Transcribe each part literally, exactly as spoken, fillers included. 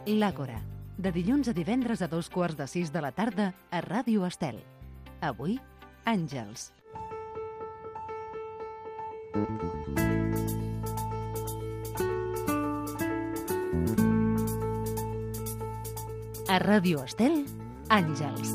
L'Àgora, de dilluns a divendres a dos quarts de sis de la tarda a Ràdio Estel. Avui, Àngels. A Ràdio Estel, Àngels.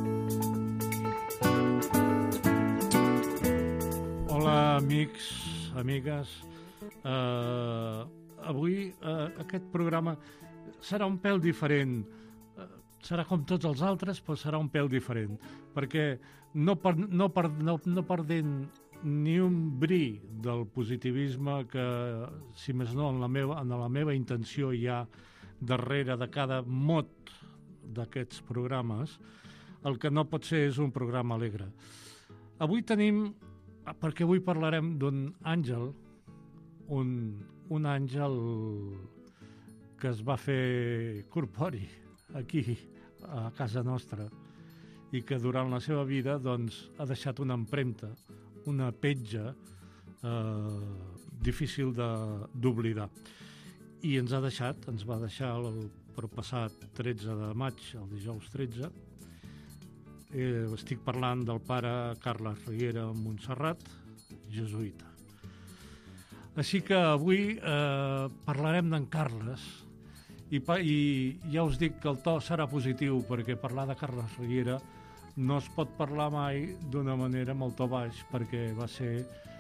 Hola, amics, amigues. Uh, avui uh, aquest programa serà un pèl diferent. Uh, serà com tots els altres, però serà un pèl diferent. Perquè no, per, no, per, no, no perdent ni un bri del positivisme que, si més no, en la meva, en la meva intenció hi ha darrere de cada mot d'aquests programes, el que no pot ser és un programa alegre. Avui tenim, perquè avui parlarem d'un àngel, un, un àngel que es va fer corpori aquí, a casa nostra, i que durant la seva vida doncs, ha deixat una empremta, una petja eh, difícil d'oblidar. I ens ha deixat, ens va deixar el proppassat tretze de maig, el dijous tretze. Eh, estic parlant del pare Carles Riera Montserrat, jesuïta. Així que avui eh, parlarem d'en Carles i, pa, i ja us dic que el to serà positiu perquè parlar de Carles Riera no es pot parlar mai d'una manera amb el to baix perquè va ser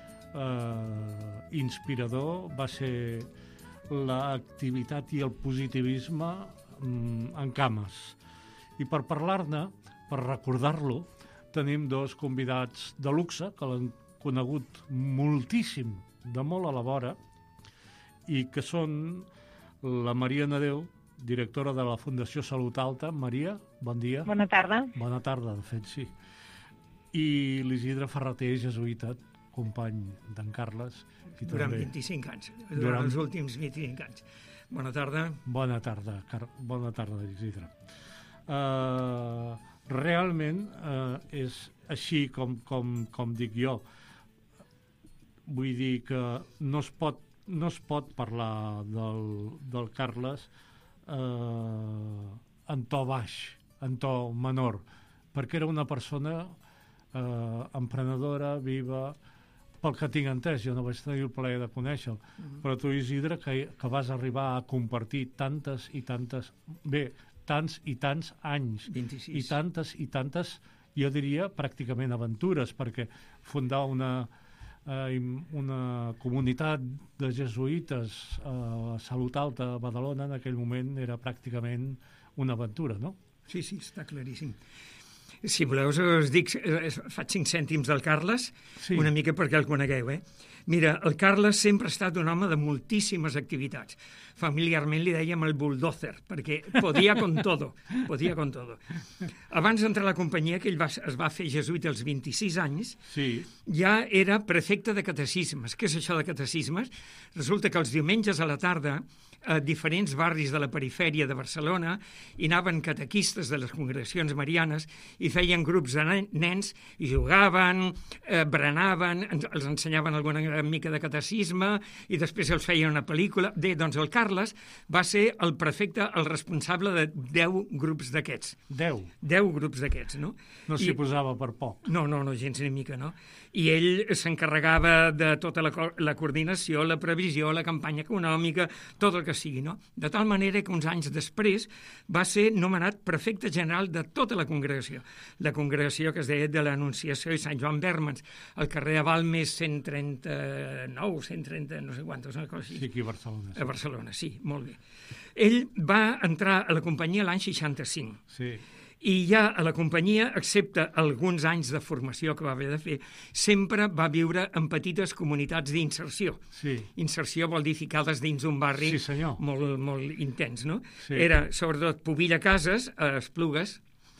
eh, inspirador, va ser l'activitat i el positivisme mm, en cames. I per parlar-ne, per recordar-lo, tenim dos convidats de luxe que l'han conegut moltíssim, de molt a la vora, i que són la Maria Nadeu, directora de la Fundació Salut Alta. Maria, bon dia. Bona tarda. Bona tarda, de fet, sí. I l'Isidre Ferreter, jesuïta, company d'en Carles. Durant també... vint-i-cinc anys, durant, durant els últims vint-i-cinc anys. Bona tarda. Bona tarda, Car... bona tarda, Isidre. Uh, realment uh, és així com, com, com dic jo. Vull dir que no es pot, no es pot parlar del, del Carles uh, en to baix, en to menor, perquè era una persona uh, emprenedora, viva, pel que tinc entès, jo no vaig tenir el plaer de conèixer-lo, mm-hmm. però tu, Isidre, que, que vas arribar a compartir tantes i tantes, bé, tants i tants anys, vint-i-sis. I tantes i tantes, jo diria, pràcticament aventures, perquè fundar una, eh, una comunitat de jesuïtes a eh, Salut Alta a Badalona en aquell moment era pràcticament una aventura, no? Sí, sí, està claríssim. Si voleu, us dic, faig cinc cèntims del Carles, sí. Una mica perquè el conegueu, eh? Mira, el Carles sempre ha estat un home de moltíssimes activitats. Familiarment li dèiem el bulldozer, perquè podia con todo, podia con todo. Abans d'entrar a la companyia, que ell va, es va fer jesuïta als vint-i-sis anys, sí. Ja era prefecte de catecismes. Què és això de catecismes? Resulta que els diumenges a la tarda a diferents barris de la perifèria de Barcelona hi anaven catequistes de les congregacions marianes i feien grups de nens i jugaven, eh, berenaven, ens, els ensenyaven alguna mica de catecisme i després els feien una pel·lícula. Bé, doncs el Carles va ser el prefecte, el responsable de deu grups d'aquests. Deu? Deu grups d'aquests, no? No s'hi posava per poc. No, no, no, gens ni mica, no? I ell s'encarregava de tota la, la coordinació, la previsió, la campanya econòmica, tot el que sigui, no? De tal manera que uns anys després va ser nomenat prefecte general de tota la congregació. La congregació que es deia de l'Anunciació i Sant Joan Vèrmens, al carrer de Balmes cent trenta-nou, cent trenta, no sé quantos, una cosa així. Sí, aquí a Barcelona. Sí. A Barcelona, sí, molt bé. Ell va entrar a la companyia l'any seixanta-cinc. Sí. I ja a la companyia, excepte alguns anys de formació que va haver de fer, sempre va viure en petites comunitats d'inserció. Sí. Inserció vol dir ficades dins un barri sí, molt, molt intens, no? Sí. Era, sobretot, Pobilla Cases, a Esplugues,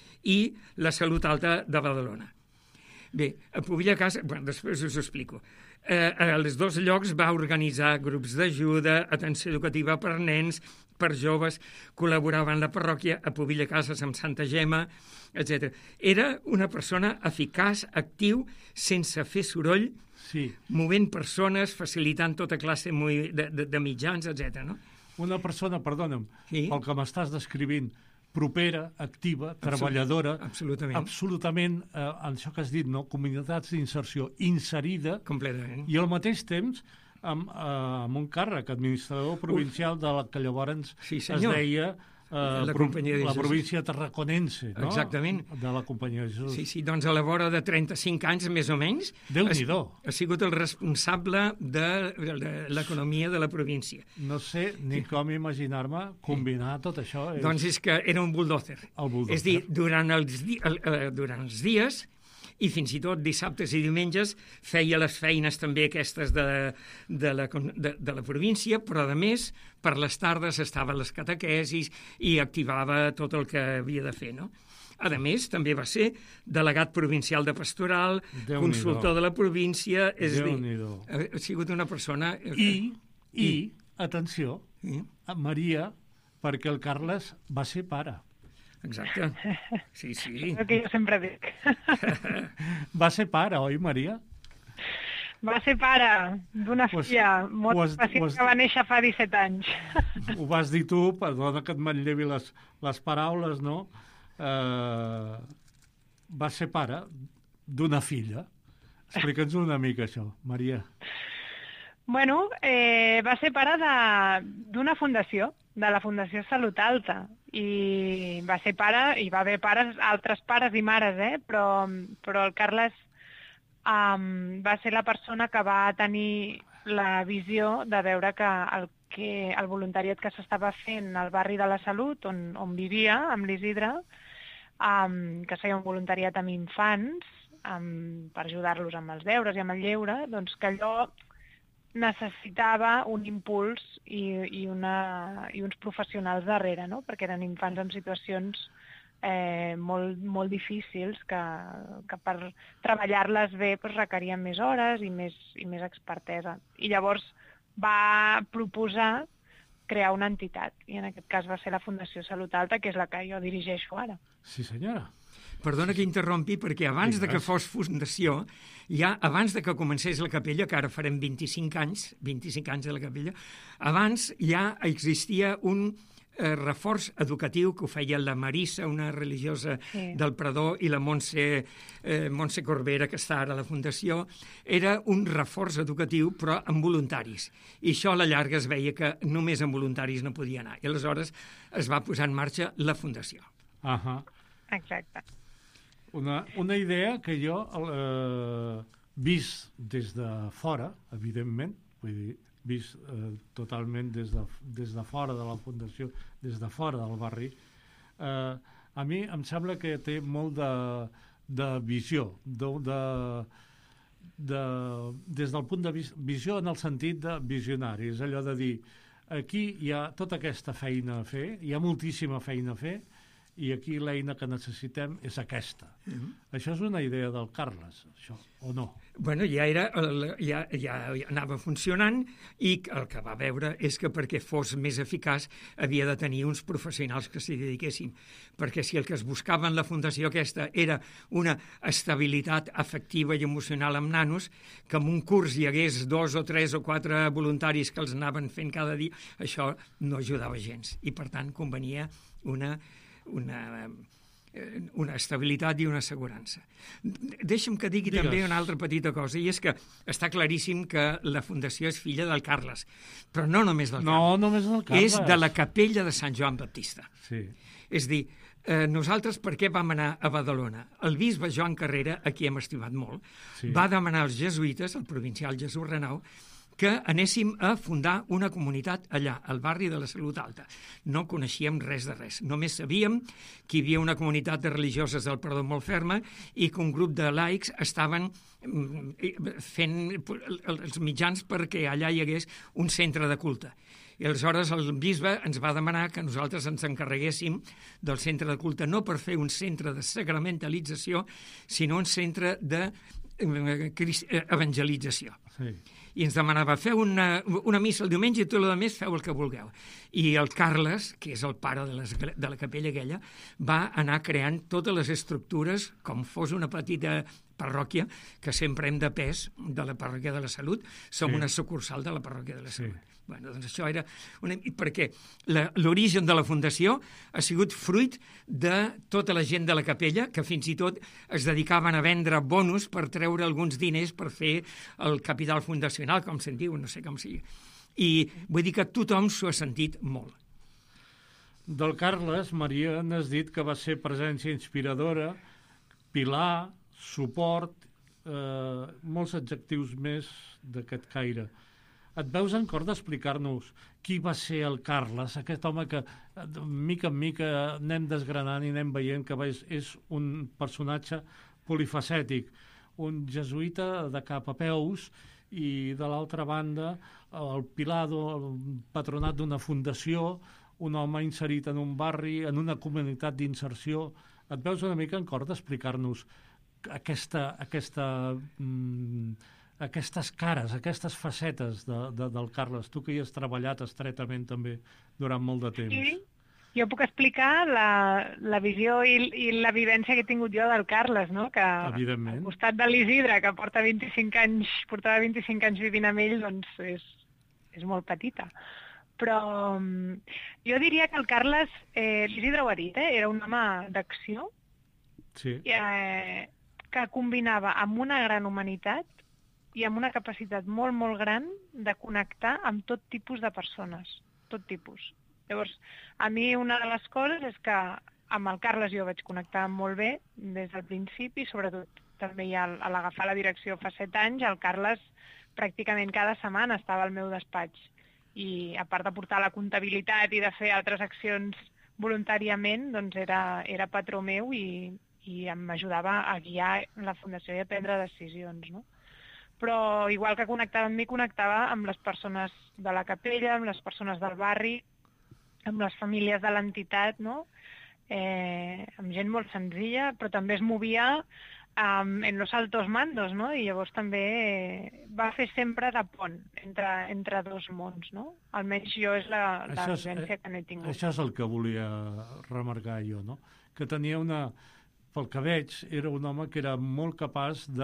i la Salut Alta de Badalona. Bé, a Pobilla Cases, bueno, després us ho explico. Eh, als dos llocs va organitzar grups d'ajuda, atenció educativa per nens, per joves, col·laborava en la parròquia, a Pobilla Cases amb Santa Gemma, etcètera. Era una persona eficaç, actiu, sense fer soroll, sí. movent persones, facilitant tota classe de, de, de mitjans, etcètera. No? una persona, perdona'm, sí. pel que m'estàs descrivint, propera, activa, treballadora, absolutament, absolutament eh, en això que has dit, no? Comunitats d'inserció inserida, completament, i al mateix temps amb, eh, amb un càrrec administrador provincial de la que llavors sí, es deia Uh, la, pro, la de província tarraconense, no? Exactament. De la Companyia de Jesús. Sí, sí, doncs a la vora de trenta-cinc anys, més o menys, Déu-n'hi-do. ha, ha sigut el responsable de, de l'economia de la província. No sé ni com imaginar-me combinar tot això. És... Doncs és que era un bulldozer. El bulldozer. És dir, durant els, di el, eh, durant els dies i fins i tot dissabtes i diumenges feia les feines també aquestes de, de, la, de, de la província, però a més per les tardes estaven les catequesis i activava tot el que havia de fer, no? A més, també va ser delegat provincial de pastoral, consultor de la província, és dir, ha sigut una persona... I, i, i atenció, I? Maria, perquè el Carles va ser pare. Exacte, sí, sí. El que jo sempre dic. Va ser pare, oi, Maria? Va ser pare d'una filla pues, molt has, especial has, que va néixer fa disset anys. Ho vas dir tu, perdona que et manllevi les, les paraules, no? Uh, va ser pare d'una filla. Explica'ns una mica això, Maria. Bueno, eh, va ser pare d'una fundació, de la Fundació Salut Alta, i va ser pare, i va haver pares, altres pares i mares, eh? però, però el Carles um, va ser la persona que va tenir la visió de veure que el, que el voluntariat que s'estava fent al barri de la Salut, on, on vivia, amb l'Isidre, um, que es feia un voluntariat amb infants, um, per ajudar-los amb els deures i amb el lleure, doncs que allò necessitava un impuls i, i, una, i uns professionals darrere, no? Perquè eren infants en situacions eh, molt, molt difícils que, que per treballar-les bé pues, requerien més hores i més, i més expertesa. I llavors va proposar crear una entitat, i en aquest cas va ser la Fundació Salut Alta, que és la que jo dirigeixo ara. Sí, senyora. Perdona que interrompi, perquè abans de que fos fundació, ja abans de que comencés la capella, que ara farem vint-i-cinc anys, vint-i-cinc anys de la capella, abans ja existia un eh, reforç educatiu que ho feia la Marissa, una religiosa sí. del Prador, i la Montse, eh, Montse Corbera, que està ara a la fundació. Era un reforç educatiu, però amb voluntaris. I això a la llarga es veia que només amb voluntaris no podia anar. I aleshores es va posar en marxa la fundació. Ahà. Exacte. Una, una idea que jo eh, vist des de fora, evidentment, vull dir, vist eh, totalment des de, des de fora de la fundació, des de fora del barri, eh, a mi em sembla que té molt de, de visió, de, de, de, des del punt de vis, visió en el sentit de visionari, és allò de dir, aquí hi ha tota aquesta feina a fer, hi ha moltíssima feina a fer, i aquí l'eina que necessitem és aquesta. Uh-huh. Això és una idea del Carles, això, o no? Bueno, ja, era, ja, ja anava funcionant, i el que va veure és que perquè fos més eficaç havia de tenir uns professionals que s'hi dediquessin, perquè si el que es buscava en la fundació aquesta era una estabilitat afectiva i emocional amb nanos, que en un curs hi hagués dos o tres o quatre voluntaris que els anaven fent cada dia, això no ajudava gens, i per tant convenia una Una, una estabilitat i una assegurança. Deixa'm que digui Digues. també una altra petita cosa, i és que està claríssim que la fundació és filla del Carles, però no només del no, Carles. Només del Carles. És de la capella de Sant Joan Baptista. Sí. És dir, eh, nosaltres per què vam anar a Badalona? El bisbe Joan Carrera, a qui hem estimat molt, sí. va demanar als jesuïtes, el provincial Jesús Renau, que anéssim a fundar una comunitat allà, al barri de la Salut Alta. No coneixíem res de res. Només sabíem que hi havia una comunitat de religioses del Prador molt ferma i que un grup de laics estaven fent els mitjans perquè allà hi hagués un centre de culte. I aleshores el bisbe ens va demanar que nosaltres ens encarreguéssim del centre de culte, no per fer un centre de sacramentalització, sinó un centre de evangelització. Sí. I ens demanava, feu una, una missa el diumenge i tot el més feu el que vulgueu. I el Carles, que és el pare de, les, de la capella aquella, va anar creant totes les estructures com fos una petita parròquia, que sempre hem de pes de la parròquia de la Salut, som Sí. una sucursal de la parròquia de la Salut. Sí. Bueno, doncs això era... Una... Perquè la, l'origen de la fundació ha sigut fruit de tota la gent de la capella, que fins i tot es dedicaven a vendre bonus per treure alguns diners per fer el capital fundacional, com se'n diu, no sé com sigui. I vull dir que tothom s'ho ha sentit molt. Del Carles, Maria, n'has dit que va ser presència inspiradora, pilar, suport, eh, molts adjectius més d'aquest caire. Et veus en cor d'explicar-nos qui va ser el Carles, aquest home que de mica en mica anem desgranant i anem veient que és, és un personatge polifacètic, un jesuïta de cap a peus i de l'altra banda el pilar del patronat d'una fundació, un home inserit en un barri, en una comunitat d'inserció. Et veus una mica en cor d'explicar-nos aquesta, aquesta, mm, aquestes cares, aquestes facetes de, de, del Carles, tu que hi has treballat estretament també durant molt de temps. Sí, jo puc explicar la, la visió i, i la vivència que he tingut jo del Carles, no? Que Evidentment. al costat de l'Isidre, que porta vint-i-cinc anys, portava vint-i-cinc anys vivint amb ell, doncs és, és molt petita. Però um, jo diria que el Carles, eh, l'Isidre ho ha dit, eh, era un home d'acció, Sí. eh, que combinava amb una gran humanitat i amb una capacitat molt, molt gran de connectar amb tot tipus de persones, tot tipus. Llavors, a mi una de les coses és que amb el Carles jo vaig connectar molt bé des del principi, sobretot també ja a l'agafar la direcció fa set anys, el Carles pràcticament cada setmana estava al meu despatx i a part de portar la comptabilitat i de fer altres accions voluntàriament, doncs era, era patró meu i, i m'ajudava a guiar la Fundació i a prendre decisions, no? Però igual que connectava amb mi, connectava amb les persones de la capella, amb les persones del barri, amb les famílies de l'entitat, no? Eh, amb gent molt senzilla, però també es movia um, en los altos mandos, no? I llavors també eh, va fer sempre de pont entre, entre dos mons, no? Almenys jo és la, la Això és, vivència que n'he tingut. Això és el que volia remarcar jo, no? Que tenia una... Pel que veig, era un home que era molt capaç de,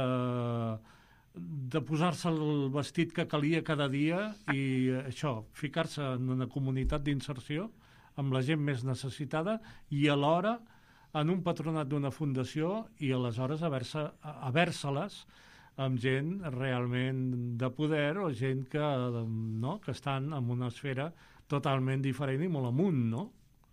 de posar-se el vestit que calia cada dia i això, ficar-se en una comunitat d'inserció amb la gent més necessitada i alhora en un patronat d'una fundació i aleshores haver-se, haver-se-les amb gent realment de poder o gent que, no, que estan en una esfera totalment diferent i molt amunt, no?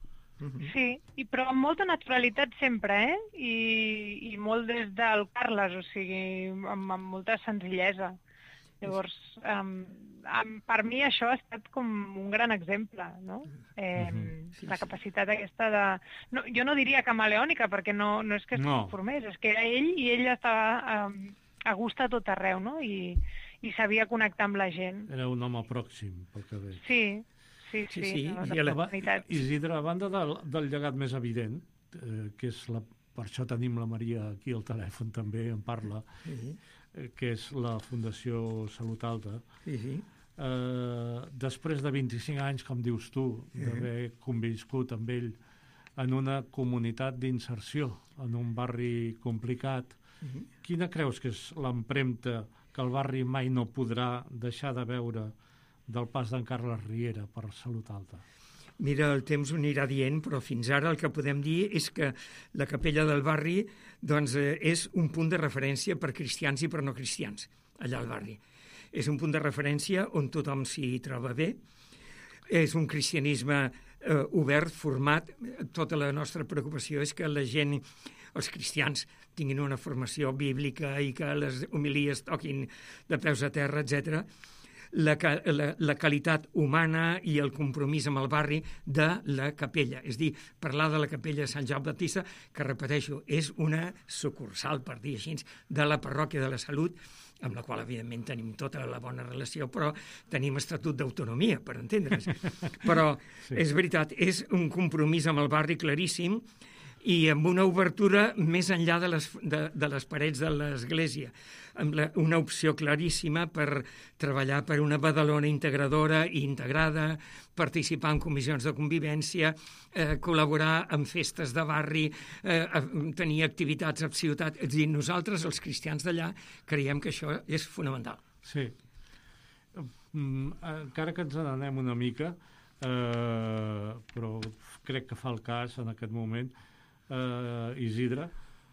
Sí, i però amb molta naturalitat sempre, eh? I, i molt des del Carles, o sigui, amb, amb molta senzillesa. Llavors, um, um, per mi això ha estat com un gran exemple, no? Eh, Mhm. Sí, la sí. capacitat aquesta de... No, jo no diria camaleònica, perquè no, no és que es No. conformés, és que era ell i ell estava um, a gust a tot arreu, no? I, i sabia connectar amb la gent. Era un home pròxim, pel que veig. Sí, sí, Sí, sí. sí, no, i a la- la humanitat. Isidre, a banda del, del llegat més evident, eh, que és la, per això tenim la Maria aquí al telèfon també, en parla, Sí, eh, que és la Fundació Salut Alta, sí, sí. eh, després de vint-i-cinc anys, com dius tu, d'haver conviscut amb ell en una comunitat d'inserció, en un barri complicat, quina creus que és l'empremta que el barri mai no podrà deixar de veure del pas d'en Carles Riera per Salut Alta? Mira, el temps ho anirà dient, però fins ara el que podem dir és que la capella del barri doncs, eh, és un punt de referència per cristians i per no cristians, allà al barri. És un punt de referència on tothom s'hi troba bé. És un cristianisme eh, obert, format. Tota la nostra preocupació és que la gent, els cristians, tinguin una formació bíblica i que les homilies toquin de peus a terra, etcètera. La, la, la qualitat humana i el compromís amb el barri de la capella. És dir, parlar de la capella de Sant Jaume Baptista, que repeteixo, és una sucursal, per dir així, de la parròquia de la Salut, amb la qual, evidentment, tenim tota la bona relació, però tenim estatut d'autonomia, per entendre's. Però, Sí. és veritat, és un compromís amb el barri claríssim i amb una obertura més enllà de les, de, de les parets de l'església, amb la, una opció claríssima per treballar per una Badalona integradora i integrada, participar en comissions de convivència, eh, col·laborar en festes de barri, eh, tenir activitats a ciutat. És a dir, nosaltres, els cristians d'allà, creiem que això és fonamental. Sí. Mm, encara que ens n'anem una mica, eh, però crec que fa el cas en aquest moment, eh, Isidre,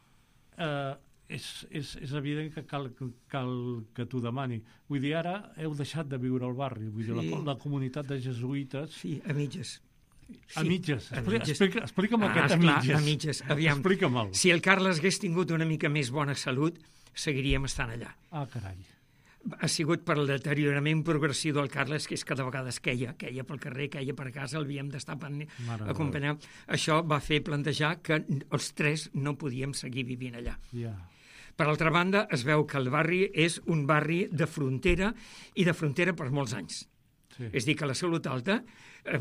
eh, és, és, és evident que cal, cal que t'ho demani. Vull dir, ara heu deixat de viure al barri, vull dir, sí. la, la comunitat de jesuïtes... Sí, a mitges. Sí, a mitges. a Expli mitges. Explica, explica'm ah, aquest a esclar, mitges. A mitges, aviam. Explica'm-el. Si el Carles hagués tingut una mica més bona salut, seguiríem estant allà. Ah, carai. Ha sigut per el deteriorament progressiu del Carles, que és cada vegada es queia, queia pel carrer, queia per casa, l'havíem d'estar acompanyant. Això va fer plantejar que els tres no podíem seguir vivint allà. Ja. Per altra banda, es veu que el barri és un barri de frontera i de frontera per molts anys. Sí. És dir, que la Salut Alta, eh,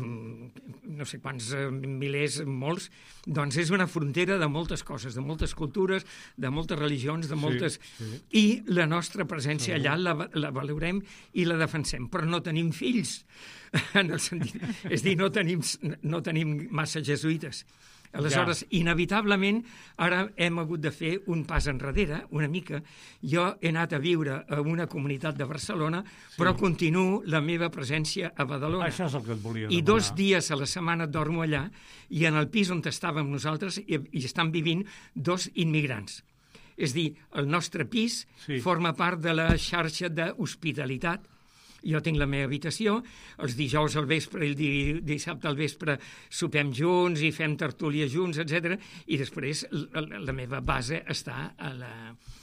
no sé quants eh, milers, molts, doncs és una frontera de moltes coses, de moltes cultures, de moltes religions, de moltes... Sí, sí. I la nostra presència allà la, la valorem i la defensem, però no tenim fills, en el sentit... És dir, no tenim, no tenim massa jesuïtes. Aleshores, ja. inevitablement, ara hem hagut de fer un pas enrere, una mica. Jo he anat a viure a una comunitat de Barcelona, sí. però continuo la meva presència a Badalona. Això és el que et volia demanar. I dos dies a la setmana dormo allà, i en el pis on estàvem nosaltres hi, hi estan vivint dos immigrants. És dir, el nostre pis sí. forma part de la xarxa d'hospitalitat. Jo tinc la meva habitació, els dijous al vespre i el dissabte al vespre sopem junts i fem tertúlia junts, etcètera. I després la, la meva base està a la,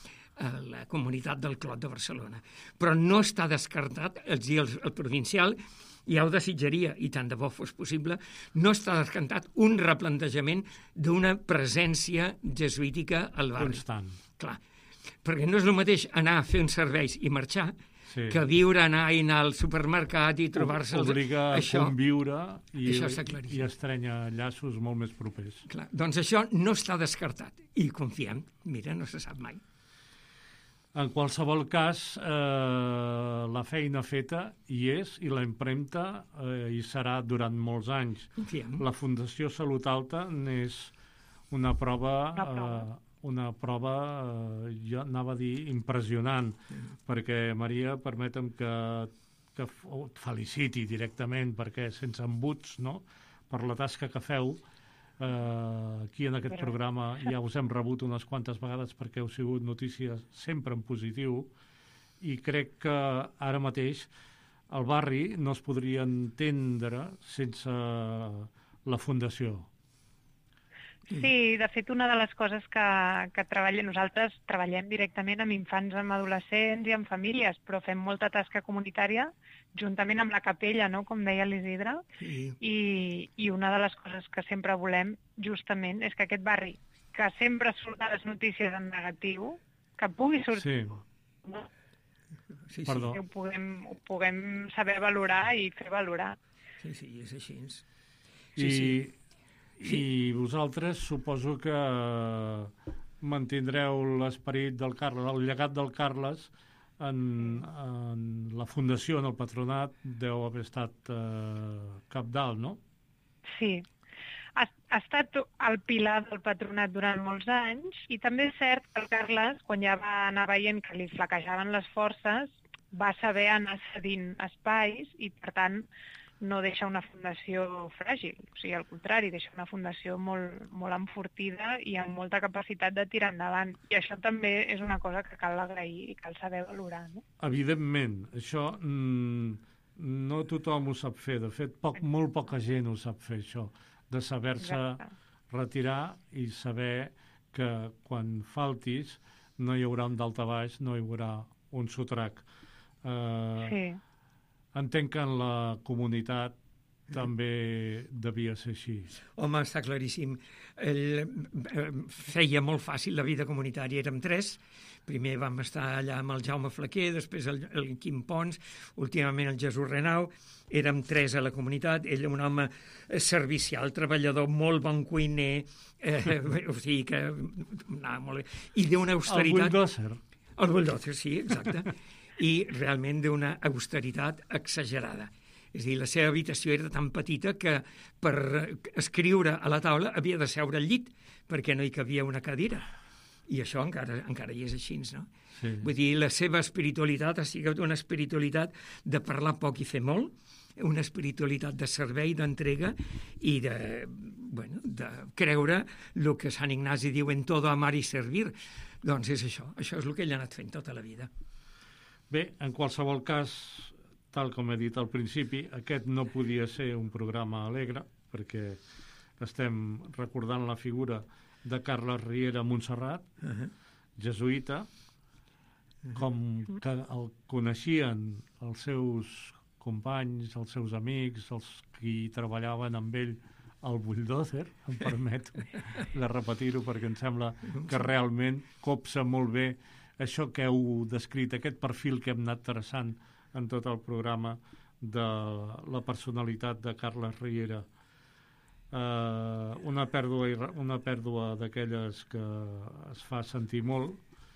a la comunitat del Clot de Barcelona. Però no està descartat, és dir, el, el provincial, ja ho desitjaria, i tant de bo fos possible, no està descartat un replantejament d'una presència jesuítica al barri. Constant. Clar, perquè no és el mateix anar a fer uns serveis i marxar, sí. que viure, anar i anar al supermercat i trobar-se... Obliga a això, conviure i, això i estrenya llaços molt més propers. Clar, doncs això no està descartat i confiem. Mira, no se sap mai. En qualsevol cas, eh, la feina feta hi és i la impremta eh, hi serà durant molts anys. Confiem. La Fundació Salut Alta n'és una prova... Una prova. Eh, una prova, eh, jo anava a dir, impressionant, mm. perquè, Maria, permetem que, que et feliciti directament, perquè sense embuts, no?, per la tasca que feu, eh, aquí en aquest Però... programa ja us hem rebut unes quantes vegades perquè heu sigut notícies sempre en positiu, i crec que ara mateix el barri no es podria entendre sense la Fundació. Sí, de fet, una de les coses que, que treballem, nosaltres treballem directament amb infants, amb adolescents i amb famílies, però fem molta tasca comunitària juntament amb la capella, no?, com deia l'Isidre, sí. I, i una de les coses que sempre volem, justament, és que aquest barri, que sempre surt a les notícies en negatiu, que pugui sortir... Sí. No? Sí, sí. Perdó. Que ho puguem, ho puguem saber valorar i fer valorar. Sí, sí, és així. Sí, I... sí. Sí. I vosaltres suposo que mantindreu l'esperit del Carles, el llegat del Carles en, en la fundació, en el patronat, deu haver estat eh, cabdal, no? Sí, ha, ha estat el pilar del patronat durant molts anys i també és cert que el Carles, quan ja va anar veient que li flaquejaven les forces, va saber anar cedint espais i, per tant, no deixa una fundació fràgil, o sigui, al contrari, deixa una fundació molt, molt enfortida i amb molta capacitat de tirar endavant. I això també és una cosa que cal agrair i cal saber valorar, no? Evidentment, això mmm, no tothom ho sap fer. De fet, poc, molt poca gent ho sap fer, això, de saber-se retirar i saber que quan faltis no hi haurà un daltabaix, no hi haurà un sotrac. Eh, sí. Entenc que en la comunitat també devia ser així. Home, està claríssim. Ell feia molt fàcil la vida comunitària. Érem tres. Primer vam estar allà amb el Jaume Flaquer, després el, el Quim Pons, últimament el Jesús Renau. Érem tres a la comunitat. Ell un home servicial, treballador, molt bon cuiner, eh, o sigui que anava molt bé. I d'una austeritat... El bulldozer. El bulldozer, sí, exacte. I realment d'una austeritat exagerada. És a dir, la seva habitació era tan petita que per escriure a la taula havia de seure al llit, perquè no hi cabia una cadira. I això encara, encara hi és així, no? Sí. Vull dir, la seva espiritualitat ha sigut una espiritualitat de parlar poc i fer molt, una espiritualitat de servei, d'entrega i de, bueno, de creure el que Sant Ignasi diu en todo amar i servir. Doncs és això, això és el que ell ha anat fent tota la vida. Bé, en qualsevol cas, tal com he dit al principi, aquest no podia ser un programa alegre, perquè estem recordant la figura de Carles Riera Montserrat, uh-huh. jesuïta, uh-huh. com que el coneixien els seus companys, els seus amics, els que treballaven amb ell al bulldozer, em permeto de repetir-ho perquè em sembla que realment copsa molt bé això que heu descrit, aquest perfil que hem anat traçant en tot el programa de la personalitat de Carles Riera. Uh, una pèrdua, una pèrdua d'aquelles que es fa sentir molt,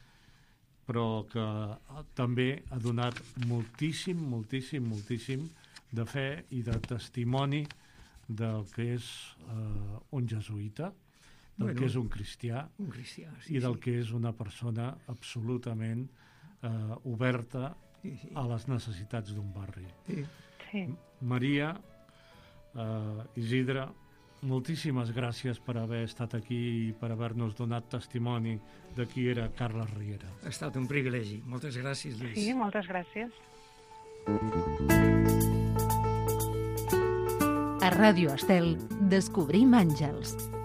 però que també ha donat moltíssim, moltíssim, moltíssim de fe i de testimoni del que és uh, un jesuïta, del bueno, que és un cristià, un cristià sí, i del sí. que és una persona absolutament uh, oberta sí, sí. a les necessitats d'un barri. Sí. Sí. Maria, uh, Isidre, moltíssimes gràcies per haver estat aquí i per haver-nos donat testimoni de qui era Carles Riera. Ha estat un privilegi. Moltes gràcies, Lluís. Sí, moltes gràcies. A Ràdio Estel, Descobrim Àngels.